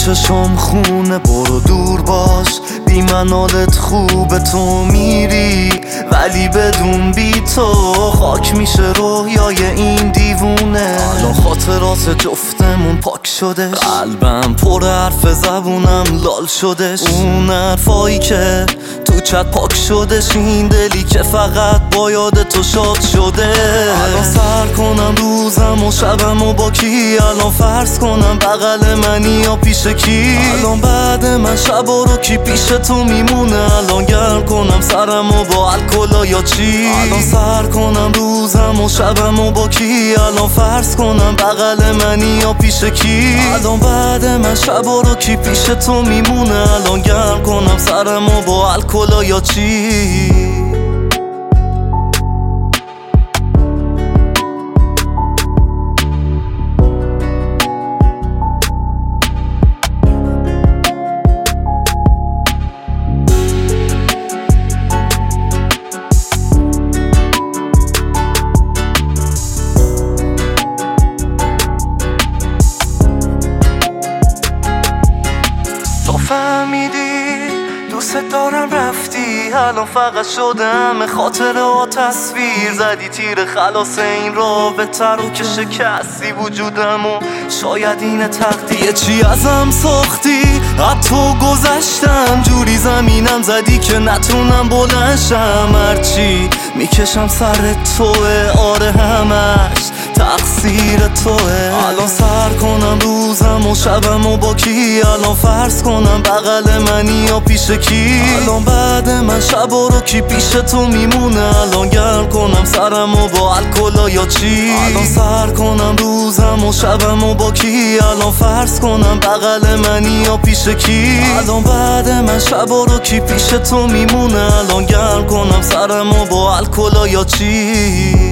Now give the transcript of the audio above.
چشم خونه برو دور باش، بی من حالت خوبه تو میری ولی بدون بی تو خاک میشه رویای این دیوونه. الان خاطرات جفتمون پاک شدش، قلبم پر حرف زبونم لال شدش. اون حرفایی که تو چت پاک شدش، این دلی که فقط با یاد تو شاد شده. الان سر کنم روزم و شبم و با کی، الان فرض کنم بغل منی یا پیش کی، الان بعد من شبا رو کی پیش تو میمونه، الان گرم کنم سرم و با الکل یا چی، الان سر کنم روزم و شبم و با کی، الان فرض کنم بغل منی یا پیش کی، الان بعد من شبا رو کی پیش تو میمونه، الان گرم کنم سرم و با الکل یا چی. فهمیدی دوست دارم رفتی، الان فقط شدم خاطره و تصویر، زدی تیر خلاص این رابطه رو که شکستی وجودم و شاید این تقدیر. چی ازم ساختی از تو گذشتم، جوری زمینم زدی که نتونم بلنشم، هرچی میکشم سر توه، آره همش تقصیر توه. الان سر کنم روزم و شبم و با کی، الان فرض کنم بغل منی یا پیش کی، الان بعد من شبا رو کی پیش تو میمونه، الان گرم کنم سرم و با الکل یا چی، الان سر کنم روزم و شبم و با کی، الان فرض کنم بغل منی یا پیش کی، الان بعد من شبا رو کی پیش تو میمونه، الان گرم کنم سرم و با الکل یا چی.